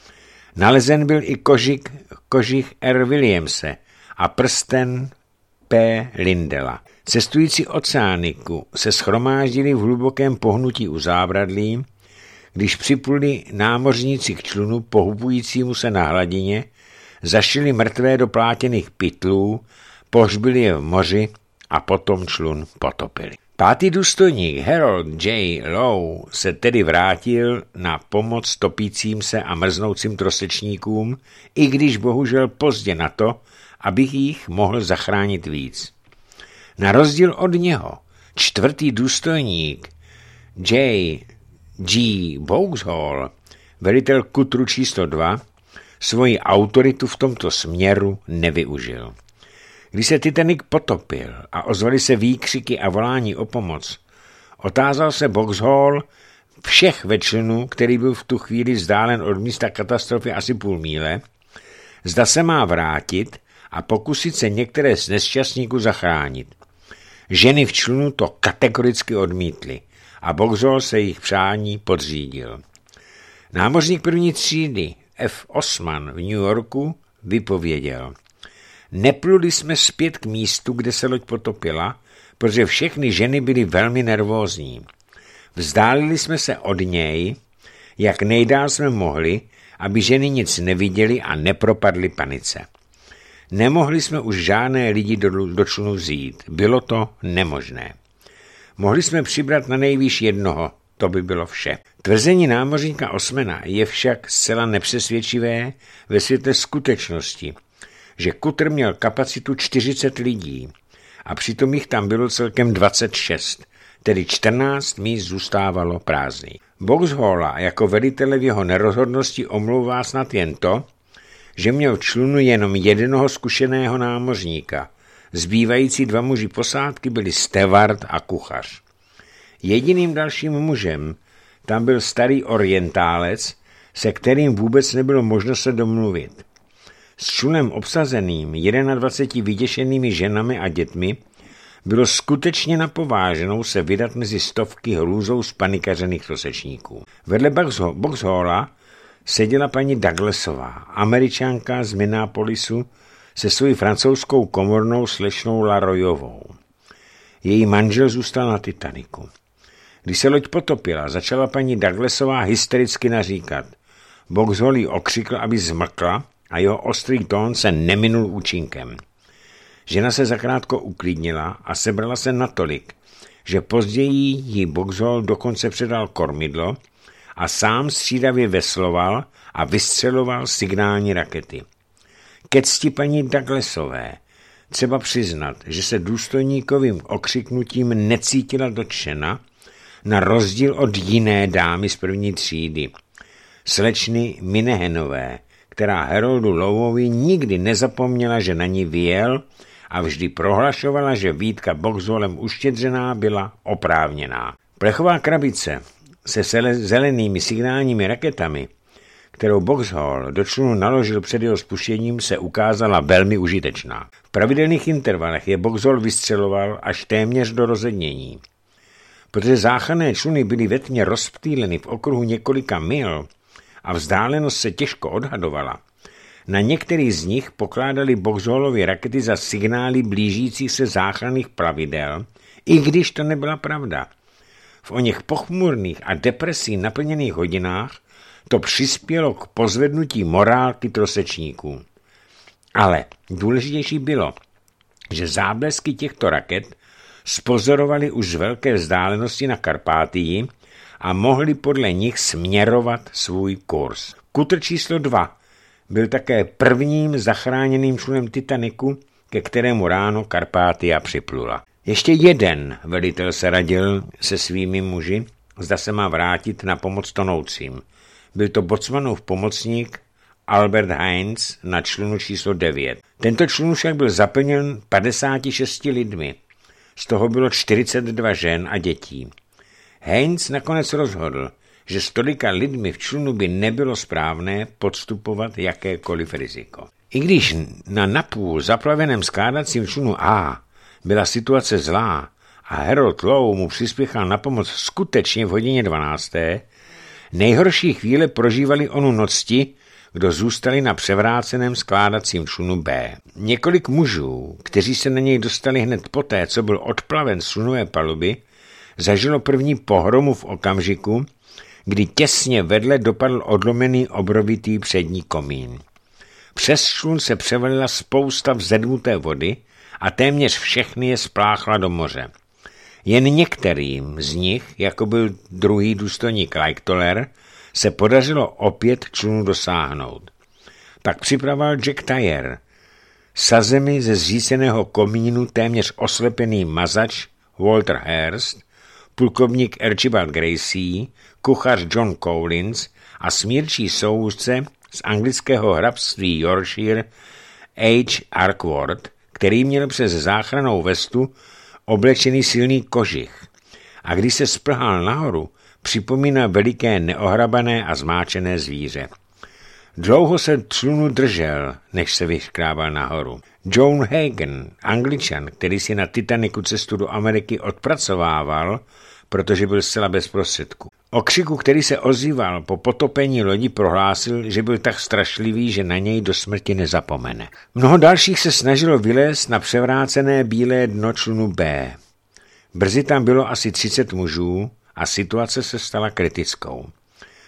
Nalezen byl i kožik, kožich R. Williamse a prsten P. Lindela. Cestující Oceániku se shromáždili v hlubokém pohnutí u zábradlí, když připluli námořníci k člunu pohubujícímu se na hladině, zašili mrtvé do plátěných pytlů, pohřbili je v moři a potom člun potopili. Pátý důstojník Harold J. Lowe se tedy vrátil na pomoc topícím se a mrznoucím trosečníkům, i když bohužel pozdě na to, abych jich mohl zachránit víc. Na rozdíl od něho, čtvrtý důstojník J. G. Vauxhall, velitel kutru číslo dva, svoji autoritu v tomto směru nevyužil. Když se Titanic potopil a ozvaly se výkřiky a volání o pomoc, otázal se Vauxhall všech ve člunu, který byl v tu chvíli vzdálen od místa katastrofy asi půl míle, zda se má vrátit a pokusit se některé z nešťastníků zachránit. Ženy v člunu to kategoricky odmítly a Vauxhall se jejich přání podřídil. Námořník první třídy F. Osman v New Yorku vypověděl: Nepluli jsme zpět k místu, kde se loď potopila, protože všechny ženy byly velmi nervózní. Vzdálili jsme se od něj, jak nejdál jsme mohli, aby ženy nic neviděly a nepropadly panice. Nemohli jsme už žádné lidi do, do člunu vzít. Bylo to nemožné. Mohli jsme přibrat na nejvýš jednoho. To by bylo vše. Tvrzení námořníka Osmana je však zcela nepřesvědčivé ve světle skutečnosti, že kutr měl kapacitu čtyřicet lidí a přitom jich tam bylo celkem dvacet šest, tedy čtrnáct míst zůstávalo prázdných. Boxhalla jako velitele v jeho nerozhodnosti omlouvá snad jen to, že měl v člunu jenom jednoho zkušeného námořníka. Zbývající dva muži posádky byli steward a kuchař. Jediným dalším mužem tam byl starý orientálec, se kterým vůbec nebylo možno se domluvit. S člunem obsazeným dvaceti jedna vyděšenými ženami a dětmi bylo skutečně napováženou se vydat mezi stovky hrůzou spanikařených trosečníků. Vedle Boxhalla seděla paní Douglasová, Američanka z Minneapolisu se svojí francouzskou komornou slečnou Laroyovou. Její manžel zůstal na Titaniku. Když se loď potopila, začala paní Douglasová hystericky naříkat. Boxhall jí okřikl, aby zmlkla a jeho ostrý tón se neminul účinkem. Žena se zakrátko uklidnila a sebrala se natolik, že později jí Boxhall dokonce předal kormidlo a sám střídavě vesloval a vystřeloval signální rakety. Ke cti paní Douglasové třeba přiznat, že se důstojníkovým okřiknutím necítila dotčena, na rozdíl od jiné dámy z první třídy, slečny Minehenové, která Haroldu Lowovi nikdy nezapomněla, že na ní vyjel a vždy prohlašovala, že výtka Boxhallem uštědřená byla oprávněná. Plechová krabice se zelenými signálními raketami, kterou Boxhall do člunu naložil před jeho spuštěním, se ukázala velmi užitečná. V pravidelných intervalech je Boxhall vystřeloval až téměř do rozednění. Protože záchranné čluny byly ve tmě rozptýleny v okruhu několika mil a vzdálenost se těžko odhadovala, na některých z nich pokládali Boxhallovy rakety za signály blížících se záchranných plavidel, i když to nebyla pravda. V oněch pochmurných a depresí naplněných hodinách to přispělo k pozvednutí morálky trosečníků. Ale důležitější bylo, že záblesky těchto raket spozorovali už z velké vzdálenosti na Karpátii a mohli podle nich směrovat svůj kurz. Kutr číslo dva byl také prvním zachráněným člunem Titaniku, ke kterému ráno Karpátia připlula. Ještě jeden velitel se radil se svými muži, zda se má vrátit na pomoc tonoucím. Byl to bocmanův pomocník Albert Heinz na člunu číslo devět. Tento člun však byl zaplněn padesáti šesti lidmi. Z toho bylo čtyřicet dva žen a dětí. Heinz nakonec rozhodl, že s tolika lidmi v člunu by nebylo správné podstupovat jakékoliv riziko. I když na napůl zaplaveném skládacím člunu A byla situace zlá a Harold Lowe mu přispěchal na pomoc skutečně v hodině dvanácté, nejhorší chvíle prožívali onu noc ti, kdo zůstali na převráceném skládacím člunu B. Několik mužů, kteří se na něj dostali hned poté, co byl odplaven z člunové paluby, zažilo první pohromu v okamžiku, kdy těsně vedle dopadl odlomený obrovitý přední komín. Přes člun se převalila spousta vzedmuté vody a téměř všechny je spláchla do moře. Jen některým z nich, jako byl druhý důstojník Lightoller, se podařilo opět člunu dosáhnout. Pak připravoval Jack Tyer, sazemi ze zříceného komínu téměř oslepený mazač Walter Hearst, plukovník Archibald Gracie, kuchař John Collins a smírčí soudce z anglického hrabství Yorkshire H. Arkwright, který měl přes záchrannou vestu oblečený silný kožich. A když se sprhal nahoru, připomíná veliké neohrabané a zmáčené zvíře. Dlouho se člunu držel, než se vyškrábal nahoru. John Hagen, Angličan, který si na Titaniku cestu do Ameriky odpracovával, protože byl zcela bez prostředku. O křiku, který se ozýval po potopení lodi, prohlásil, že byl tak strašlivý, že na něj do smrti nezapomene. Mnoho dalších se snažilo vylézt na převrácené bílé dno člunu B. Brzy tam bylo asi třicet mužů a situace se stala kritickou.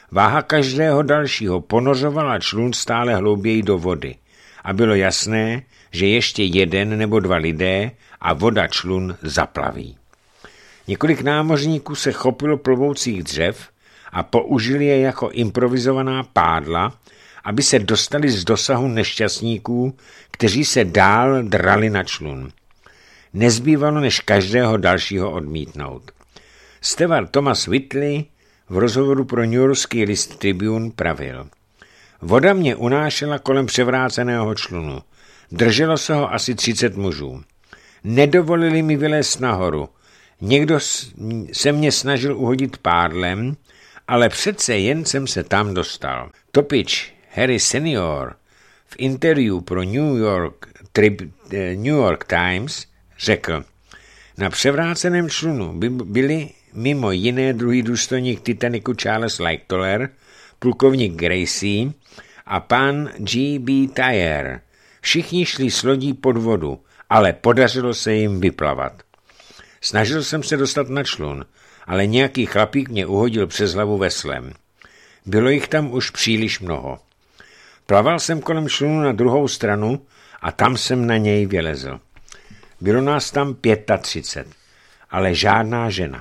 Váha každého dalšího ponořovala člun stále hlouběji do vody a bylo jasné, že ještě jeden nebo dva lidé a voda člun zaplaví. Několik námořníků se chopilo plovoucích dřev a použili je jako improvizovaná pádla, aby se dostali z dosahu nešťastníků, kteří se dál drali na člun. Nezbývalo než každého dalšího odmítnout. Steward Thomas Whitley v rozhovoru pro New Yorkský list Tribune pravil: Voda mě unášela kolem převráceného člunu. Drželo se ho asi třicet mužů. Nedovolili mi vylézt nahoru. Někdo se mě snažil uhodit pádlem, ale přece jen jsem se tam dostal. Topič Harry senior v interview pro New York, Trib, New York Times řekl: Na převráceném člunu by byli mimo jiné druhý důstojník Titanicu Charles Lightoller, plukovník Gracie a pan G B Tyer. Všichni šli s lodí pod vodu, ale podařilo se jim vyplavat. Snažil jsem se dostat na člun, ale nějaký chlapík mě uhodil přes hlavu veslem. Bylo jich tam už příliš mnoho. Plaval jsem kolem člunu na druhou stranu a tam jsem na něj vylezl. Bylo nás tam třicet pět, ale žádná žena.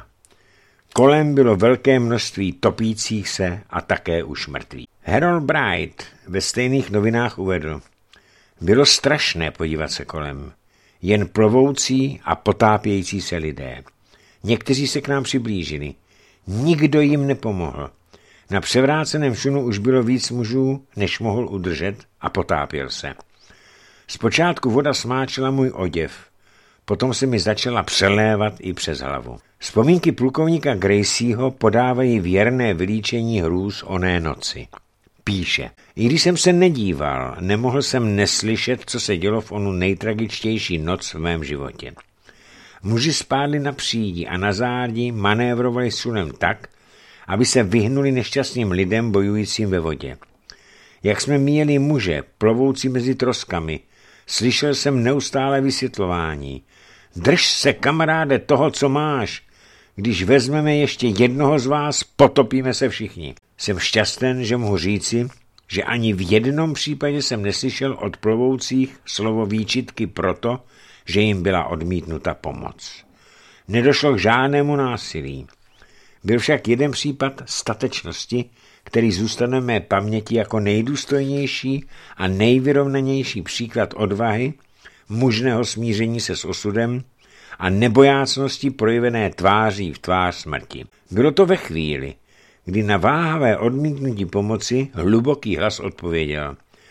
Kolem bylo velké množství topících se a také už mrtvých. Harold Bright ve stejných novinách uvedl: Bylo strašné podívat se kolem. Jen plovoucí a potápějící se lidé. Někteří se k nám přiblížili. Nikdo jim nepomohl. Na převráceném člunu už bylo víc mužů, než mohl udržet, a potápěl se. Zpočátku voda smáčela můj oděv, potom se mi začala přelévat i přes hlavu. Vzpomínky plukovníka Gracieho podávají věrné vylíčení hrůz oné noci. Píše: I když jsem se nedíval, nemohl jsem neslyšet, co se dělo v onu nejtragičtější noc v mém životě. Muži spádli na přídi a na zádi manévrovali s člunem tak, aby se vyhnuli nešťastným lidem bojujícím ve vodě. Jak jsme míjeli muže, plovoucí mezi troskami, slyšel jsem neustále vysvětlování. Drž se, kamaráde, toho, co máš. Když vezmeme ještě jednoho z vás, potopíme se všichni. Jsem šťasten, že mohu říci, že ani v jednom případě jsem neslyšel od plovoucích slovo výčitky proto, že jim byla odmítnuta pomoc. Nedošlo k žádnému násilí. Byl však jeden případ statečnosti, který zůstane v mé paměti jako nejdůstojnější a nejvyrovnanější příklad odvahy, mužného smíření se s osudem a nebojácnosti projevené tváří v tvář smrti. Bylo to ve chvíli, kdy na váhavé odmítnutí pomoci hluboký hlas odpověděl: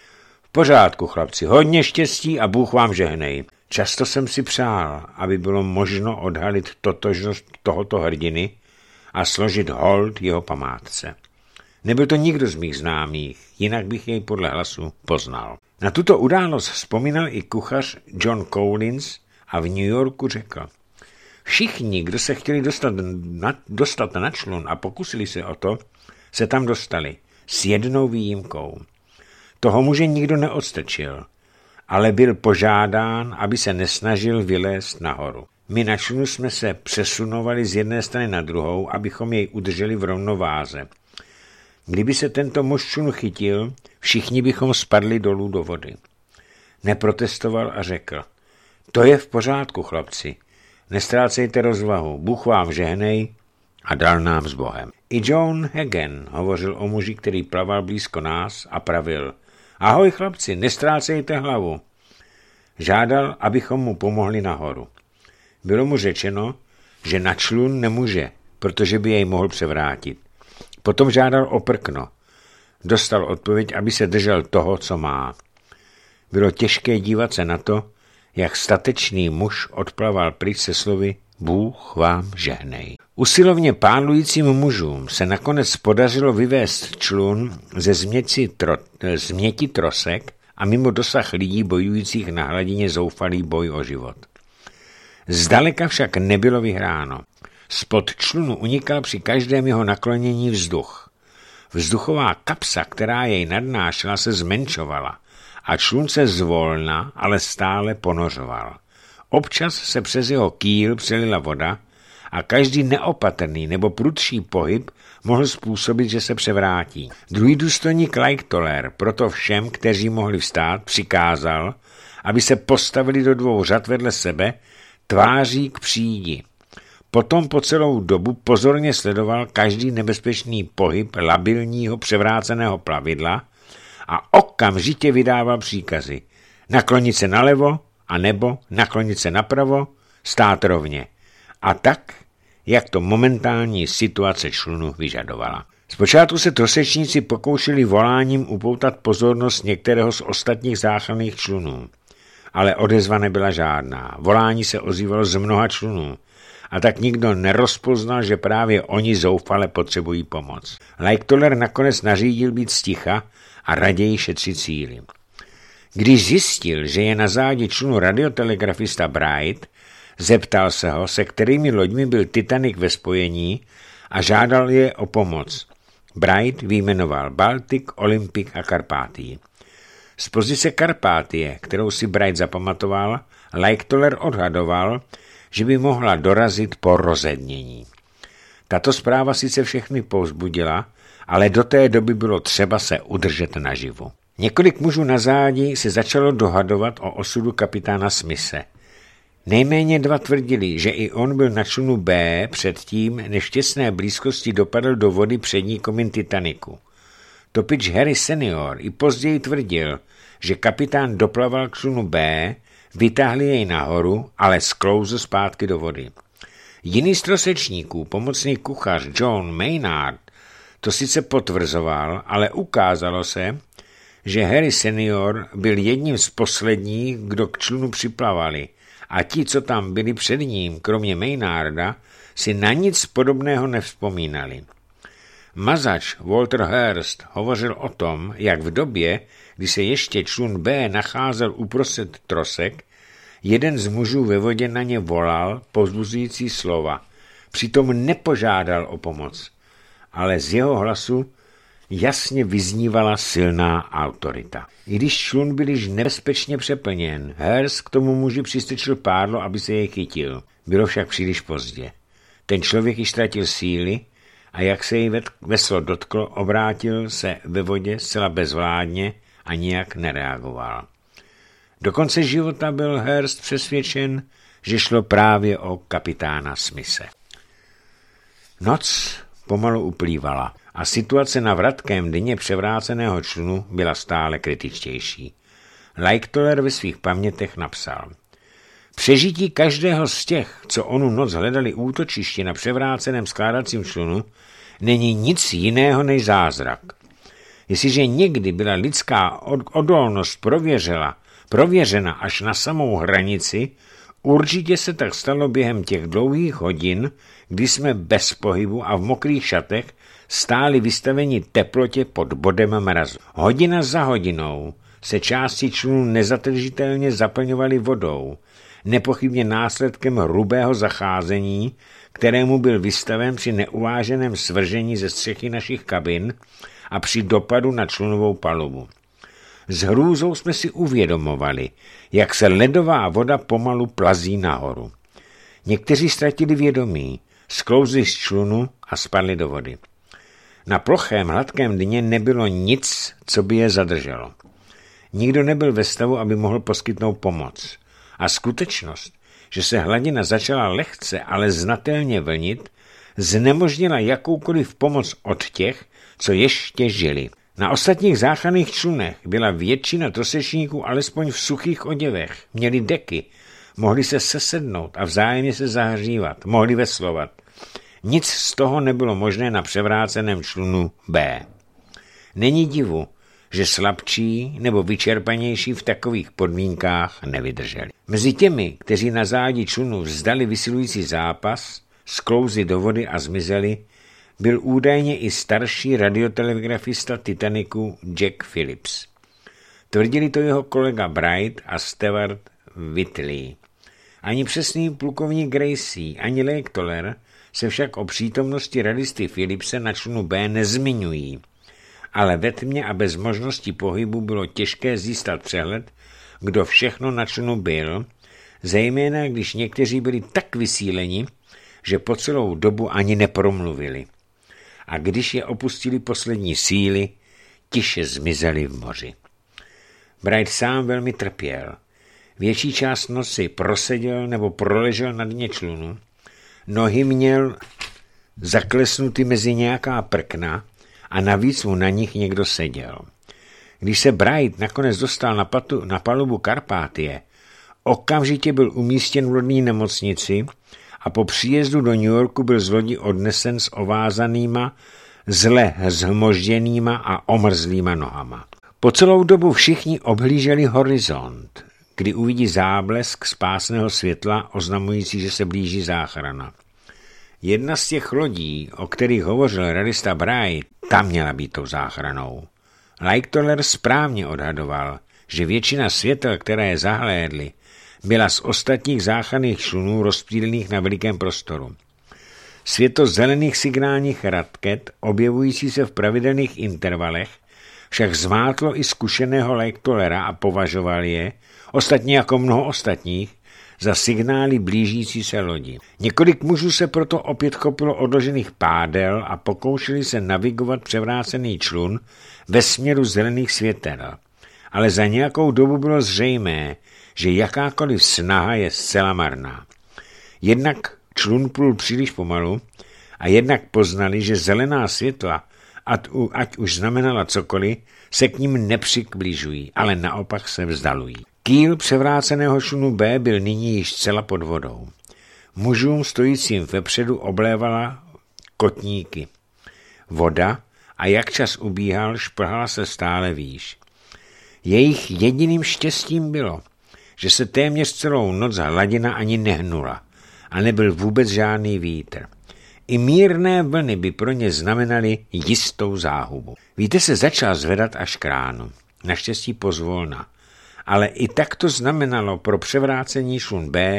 V pořádku, chlapci, hodně štěstí a Bůh vám žehnej. Často jsem si přál, aby bylo možno odhalit totožnost tohoto hrdiny a složit hold jeho památce. Nebyl to nikdo z mých známých, jinak bych jej podle hlasu poznal. Na tuto událost vzpomínal i kuchař John Collins a v New Yorku řekl: Všichni, kdo se chtěli dostat na, dostat na člun a pokusili se o to, se tam dostali, s jednou výjimkou. Toho muže nikdo neodstrčil, ale byl požádán, aby se nesnažil vylézt nahoru. My na člunu jsme se přesunovali z jedné strany na druhou, abychom jej udrželi v rovnováze. Kdyby se tento muž člunu chytil, všichni bychom spadli dolů do vody. Neprotestoval a řekl: To je v pořádku, chlapci. Nestrácejte rozvahu, Bůh vám žehnej, a dal nám s Bohem. I John Hagen hovořil o muži, který plaval blízko nás a pravil: Ahoj, chlapci, nestrácejte hlavu. Žádal, abychom mu pomohli nahoru. Bylo mu řečeno, že na člun nemůže, protože by jej mohl převrátit. Potom žádal o prkno. Dostal odpověď, aby se držel toho, co má. Bylo těžké dívat se na to, jak statečný muž odplaval pryč se slovy Bůh vám žehnej. Usilovně pádlujícím mužům se nakonec podařilo vyvést člun ze změti, tro, změti trosek a mimo dosah lidí bojujících na hladině zoufalý boj o život. Zdaleka však nebylo vyhráno. Spod člunu unikal při každém jeho naklonění vzduch. Vzduchová kapsa, která jej nadnášela, se zmenšovala a člun se zvolna, ale stále ponořoval. Občas se přes jeho kýl přelila voda a každý neopatrný nebo prudší pohyb mohl způsobit, že se převrátí. Druhý důstojník Lightoller proto všem, kteří mohli vstát, přikázal, aby se postavili do dvou řad vedle sebe, tváří k přídi. Potom po celou dobu pozorně sledoval každý nebezpečný pohyb labilního převráceného plavidla a okamžitě vydával příkazy. Naklonit se nalevo, a nebo naklonit se napravo, stát rovně. A tak, jak to momentální situace člunu vyžadovala. Zpočátku se trosečníci pokoušeli voláním upoutat pozornost některého z ostatních záchranných člunů, ale odezva nebyla žádná. Volání se ozývalo z mnoha člunů a tak nikdo nerozpoznal, že právě oni zoufale potřebují pomoc. Lightoller nakonec nařídil být sticha a raději šetřit síly. Když zjistil, že je na zádi člunu radiotelegrafista Bright, zeptal se ho, se kterými loďmi byl Titanic ve spojení a žádal je o pomoc. Bright vyjmenoval Baltic, Olympic a Karpátii. Z pozice Karpátie, kterou si Bright zapamatoval, Lightoller odhadoval, že by mohla dorazit po rozednění. Tato zpráva sice všechny povzbudila, ale do té doby bylo třeba se udržet naživu. Několik mužů na zádi se začalo dohadovat o osudu kapitána Smise. Nejméně dva tvrdili, že i on byl na člunu B předtím, než v těsné blízkosti dopadl do vody přední komin Titaniku. Topič Harry senior i později tvrdil, že kapitán doplaval k člunu B, vytáhli jej nahoru, ale sklouzl zpátky do vody. Jiný z trosečníků, pomocný kuchař John Maynard, to sice potvrzoval, ale ukázalo se, že Harry senior byl jedním z posledních, kdo k člunu připlavali, a ti, co tam byli před ním, kromě Maynarda, si na nic podobného nevzpomínali. Mazač Walter Hurst hovořil o tom, jak v době, kdy se ještě člun B nacházel uprostřed trosek, jeden z mužů ve vodě na ně volal povzbuzující slova. Přitom nepožádal o pomoc, ale z jeho hlasu jasně vyznívala silná autorita. I když člun byl již nebezpečně přeplněn, Hurst k tomu muži přistrčil pádlo, aby se jej chytil. Bylo však příliš pozdě. Ten člověk již ztratil síly a jak se jej veslo dotklo, obrátil se ve vodě zcela bezvládně a nijak nereagoval. Do konce života byl Hurst přesvědčen, že šlo právě o kapitána Smise. Noc pomalu uplývala a situace na vratkém dně převráceného člunu byla stále kritičtější. Lightoller ve svých pamětech napsal: Přežití každého z těch, co onu noc hledali útočiště na převráceném skládacím člunu, není nic jiného než zázrak. Jestliže někdy byla lidská odolnost prověřela, prověřena až na samou hranici, určitě se tak stalo během těch dlouhých hodin, kdy jsme bez pohybu a v mokrých šatech stáli vystaveni teplotě pod bodem mrazu. Hodina za hodinou se části člunu nezatržitelně zaplňovaly vodou, nepochybně následkem hrubého zacházení, kterému byl vystaven při neuváženém svržení ze střechy našich kabin a při dopadu na člunovou palubu. S hrůzou jsme si uvědomovali, jak se ledová voda pomalu plazí nahoru. Někteří ztratili vědomí, sklouzli z člunu a spadli do vody. Na plochém, hladkém dně nebylo nic, co by je zadrželo. Nikdo nebyl ve stavu, aby mohl poskytnout pomoc. A skutečnost, že se hladina začala lehce, ale znatelně vlnit, znemožnila jakoukoliv pomoc od těch, co ještě žili. Na ostatních záchranných člunech byla většina trosečníků alespoň v suchých oděvech, měli deky, mohli se sesednout a vzájemně se zahřívat, mohli veslovat. Nic z toho nebylo možné na převráceném člunu B. Není divu, že slabší nebo vyčerpanější v takových podmínkách nevydrželi. Mezi těmi, kteří na zádi člunu vzdali vysilující zápas, sklouzli do vody a zmizeli, byl údajně i starší radiotelegrafista Titaniku Jack Phillips. Tvrdili to jeho kolega Bright a Stewart Whitley. Ani přesný plukovník Gracie, ani Lightoller se však o přítomnosti radisty Phillipse na člunu B nezmiňují, ale ve tmě a bez možnosti pohybu bylo těžké získat přehled, kdo všechno na člunu byl, zejména když někteří byli tak vysíleni, že po celou dobu ani nepromluvili. A když je opustili poslední síly, tiše zmizeli v moři. Bright sám velmi trpěl. Větší část noci proseděl nebo proležel na dně člunu, nohy měl zaklesnuty mezi nějaká prkna a navíc mu na nich někdo seděl. Když se Bright nakonec dostal na, patu, na palubu Karpátie, okamžitě byl umístěn v lodní nemocnici a po příjezdu do New Yorku byl z lodi odnesen s ovázanýma, zle zhmožděnýma a omrzlýma nohama. Po celou dobu všichni obhlíželi horizont, kdy uvidí záblesk spásného světla oznamující, že se blíží záchrana. Jedna z těch lodí, o kterých hovořil radista Bright, tam měla být tou záchranou. Lightoller správně odhadoval, že většina světel, které je zahlédli, byla z ostatních záchranných člunů rozptýlených na velikém prostoru. Světlo zelených signálních raket, objevující se v pravidelných intervalech, však zmátlo i zkušeného Lighttollera a považoval je, ostatně jako mnoho ostatních, za signály blížící se lodi. Několik mužů se proto opět chopilo odložených pádel a pokoušeli se navigovat převrácený člun ve směru zelených světel. Ale za nějakou dobu bylo zřejmé, že jakákoliv snaha je zcela marná. Jednak člun plul příliš pomalu a jednak poznali, že zelená světla, ať, ať už znamenala cokoliv, se k ním nepřibližují, ale naopak se vzdalují. Kýl převráceného člunu B byl nyní již zcela pod vodou. Mužům stojícím vepředu oblévala kotníky. Voda, a jak čas ubíhal, šplhala se stále výš. Jejich jediným štěstím bylo, že se téměř celou noc hladina ani nehnula a nebyl vůbec žádný vítr. I mírné vlny by pro ně znamenaly jistou záhubu. Vítr se začal zvedat až k ránu, naštěstí pozvolna, ale i tak to znamenalo pro převrácení člun B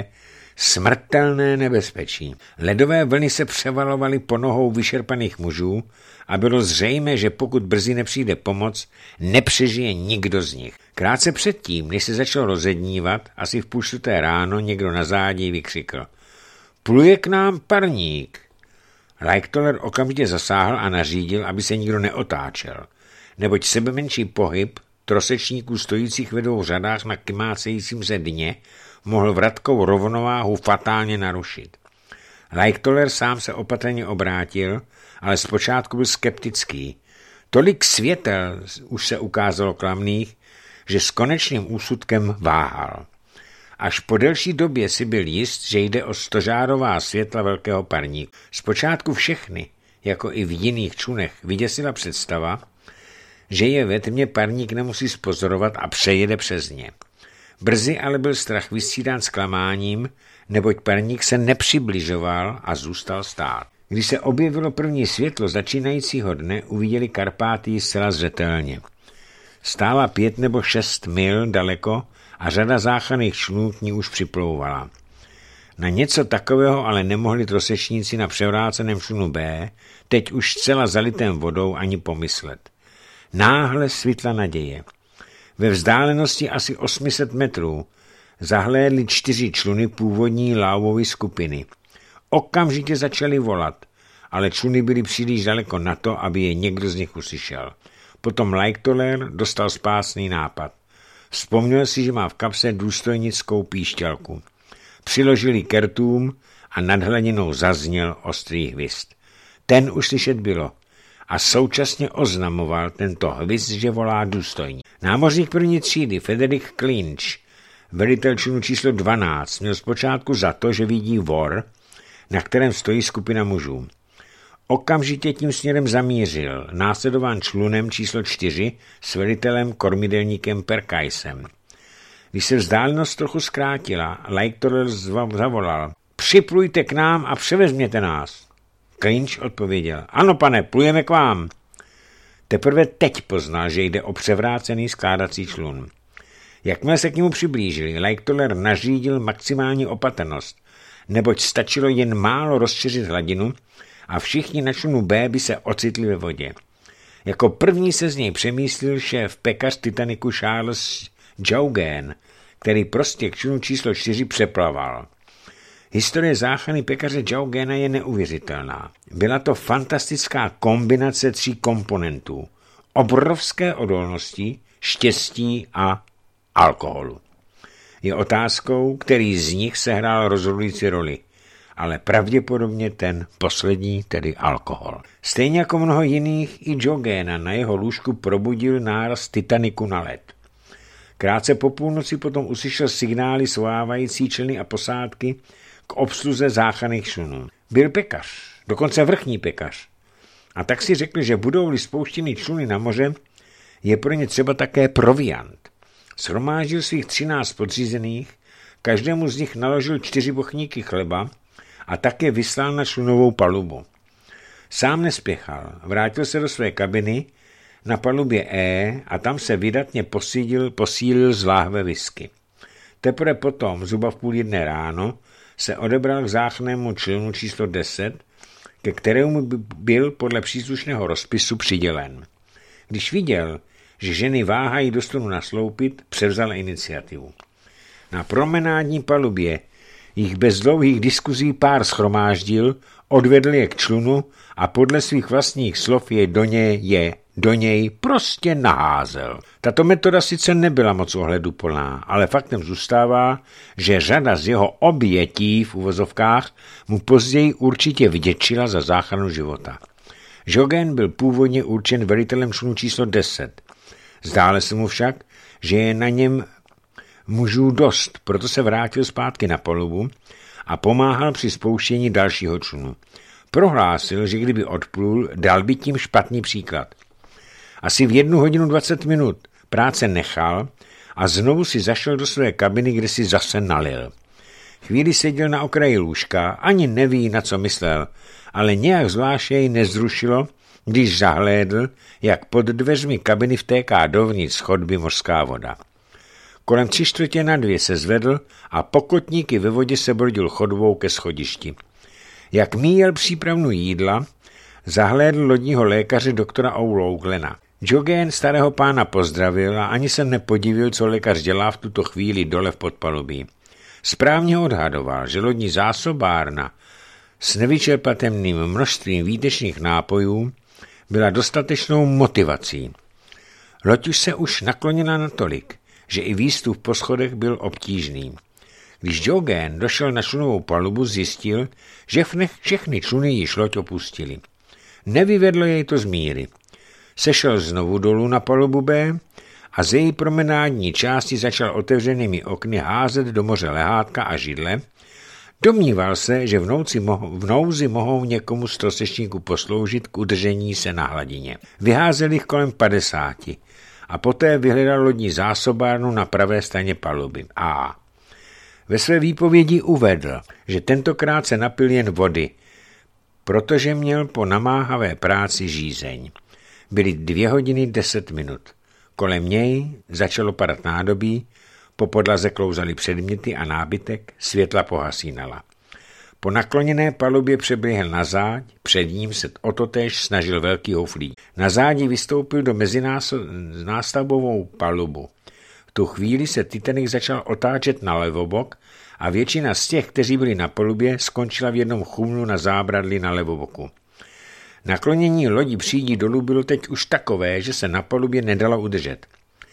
smrtelné nebezpečí. Ledové vlny se převalovaly po nohou vyšerpaných mužů a bylo zřejmé, že pokud brzy nepřijde pomoc, nepřežije nikdo z nich. Krátce předtím, než se začalo rozednívat, asi v půl čtvrté ráno někdo na zádi vykřikl: "Pluje k nám parník!" Lightoller okamžitě zasáhl a nařídil, aby se nikdo neotáčel, neboť sebemenší pohyb trosečníků stojících ve dvou řadách na kymácejícím se dně mohl vratkou rovnováhu fatálně narušit. Lightoller sám se opatrně obrátil, ale zpočátku byl skeptický. Tolik světel už se ukázalo klamných, že s konečným úsudkem váhal. Až po delší době si byl jist, že jde o stožárová světla velkého parníku. Zpočátku všechny, jako i v jiných člunech, vyděsila představa, že je ve tmě parník nemusí spozorovat a přejede přes ně. Brzy ale byl strach vystřídán zklamáním, neboť parník se nepřibližoval a zůstal stát. Když se objevilo první světlo začínajícího dne, uviděli Karpátii zcela zřetelně. Stála pět nebo šest mil daleko a řada záchranných člunů k ní už připlouvala. Na něco takového ale nemohli trosečníci na převráceném člunu B, teď už zcela zalitém vodou, ani pomyslet. Náhle svitla naděje. Ve vzdálenosti asi osm set metrů zahlédli čtyři čluny původní Lawovy skupiny. Okamžitě začali volat, ale čluny byly příliš daleko na to, aby je někdo z nich uslyšel. Potom Lightoller dostal spásný nápad. Vzpomněl si, že má v kapse důstojnickou píšťalku. Přiložili k rtům a nad hladinou zazněl ostrý hvist. Ten už slyšet bylo a současně oznamoval tento hvist, že volá důstojník. Námořník první třídy Frederick Clinch, velitel člunu číslo dvanáct, měl zpočátku za to, že vidí vor, na kterém stojí skupina mužů. Okamžitě tím směrem zamířil, následován člunem číslo čtyři s velitelem kormidelníkem Perkaisem. Když se vzdálenost trochu zkrátila, Lightoller zavolal: "Připlujte k nám a převezměte nás." Clinch odpověděl: "Ano, pane, plujeme k vám." Teprve teď poznal, že jde o převrácený skládací člun. Jakmile se k němu přiblížili, Lightoller nařídil maximální opatrnost, neboť stačilo jen málo rozšířit hladinu a všichni na člunu B by se ocitli ve vodě. Jako první se z něj přemístil šéf pekař Titaniku Charles Jougen, který prostě k člunu číslo čtyři přeplaval. Historie záchrany pekaře Diogena je neuvěřitelná. Byla to fantastická kombinace tří komponentů. Obrovské odolnosti, štěstí a alkoholu. Je otázkou, který z nich sehrál rozhodující roli, ale pravděpodobně ten poslední, tedy alkohol. Stejně jako mnoho jiných, i Diogena na jeho lůžku probudil náraz Titaniku na led. Krátce po půlnoci potom uslyšel signály svolávající členy a posádky k obsluze záchranných člunů. Byl pekař, dokonce vrchní pekař. A tak si řekl, že budou-li spouštěny čluny na moře, je pro ně třeba také proviant. Shromáždil svých třináct podřízených, každému z nich naložil čtyři bochníky chleba a také vyslal na člunovou palubu. Sám nespěchal, vrátil se do své kabiny na palubě E a tam se vydatně posílil, posílil z láhve whisky. Teprve potom, zhruba v půl jedné ráno, se odebral k záchrannému člunu číslo deset, ke kterému by byl podle příslušného rozpisu přidělen. Když viděl, že ženy váhají do stolu nasloupit, převzal iniciativu. Na promenádní palubě jich bez dlouhých diskuzí pár schromáždil, odvedl je k člunu a podle svých vlastních slov je do něj, je do něj prostě naházel. Tato metoda sice nebyla moc ohleduplná, ale faktem zůstává, že řada z jeho obětí v uvozovkách mu později určitě vděčila za záchranu života. Diogen byl původně určen velitelem člunu číslo deset. Zdále se mu však, že je na něm mužů dost, proto se vrátil zpátky na palubu a pomáhal při spouštění dalšího člunu. Prohlásil, že kdyby odplul, dal by tím špatný příklad. Asi v jednu hodinu dvacet minut práce nechal a znovu si zašel do své kabiny, kde si zase nalil. Chvíli seděl na okraji lůžka, ani neví, na co myslel, ale nějak zvlášť jej nezrušilo, když zahlédl, jak pod dveřmi kabiny vtéká dovnitř chodby mořská voda. Kolem tři čtvrtě na dvě se zvedl a pokotníky ve vodě se brodil chodbou ke schodišti. Jak míjel přípravnu jídla, zahlédl lodního lékaře doktora O'Louglena. Diogen starého pána pozdravil a ani se nepodivil, co lékař dělá v tuto chvíli dole v podpalubí. Správně odhadoval, že lodní zásobárna s nevyčerpatelným množstvím výtečných nápojů byla dostatečnou motivací. Loď už se už naklonila natolik, že i výstup po schodech byl obtížný. Když Diogen došel na člunovou palubu, zjistil, že všechny čluny již loď opustili. Nevyvedlo jej to z míry. Sešel znovu dolů na palubu B a z její promenádní části začal otevřenými okny házet do moře lehátka a židle. Domníval se, že v, nouci moho, v nouzi mohou někomu z trosečníku posloužit k udržení se na hladině. Vyházel jich kolem padesáti a poté vyhledal lodní zásobárnu na pravé straně paluby. A ve své výpovědi uvedl, že tentokrát se napil jen vody, protože měl po namáhavé práci žízeň. Byly dvě hodiny deset minut. Kolem něj začalo padat nádobí, po podlaze klouzaly předměty a nábytek, světla pohasínala. Po nakloněné palubě přeběhl na záď, před ním se o totéž snažil velký houflík. Na zádi vystoupil do mezinástavbovou palubu. V tu chvíli se Titanic začal otáčet na levobok a většina z těch, kteří byli na palubě, skončila v jednom chumlu na zábradli na levoboku. Naklonění lodi přídí dolů bylo teď už takové, že se na palubě nedalo udržet.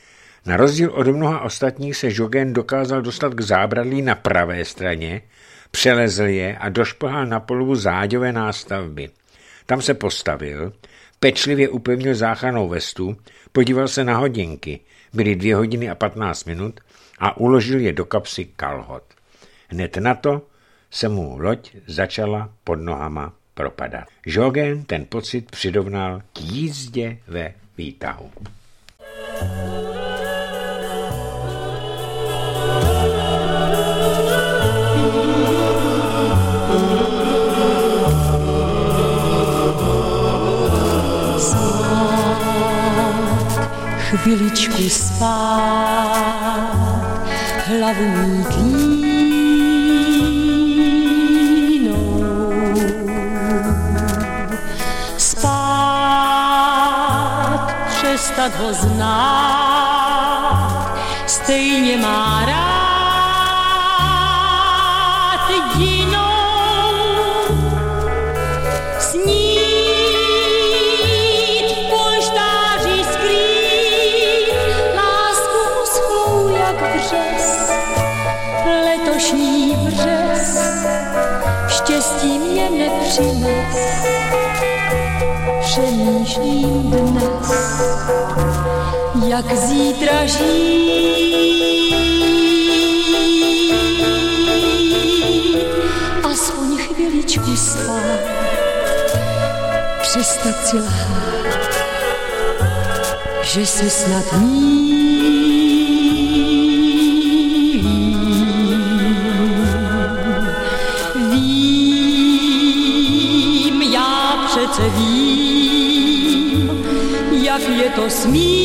Na rozdíl od mnoha ostatních se Diogen dokázal dostat k zábradlí na pravé straně, přelezl je a došplhal na palubu záďové nástavby. Tam se postavil, pečlivě upevnil záchrannou vestu, podíval se na hodinky, byly dvě hodiny a patnáct minut a uložil je do kapsy kalhot. Hned na to se mu loď začala pod nohama propadat. Diogen ten pocit přirovnal k jízdě ve výtahu. Chviličku spát, hlavu mít línou. Spát, přestat ho znát, stejně má rád jinou. přines, přemýšlím dnes, jak zítra žít. Aspoň chviličku spát, přestat si lhát, že se snad vím, já přece vím, jak je to smít.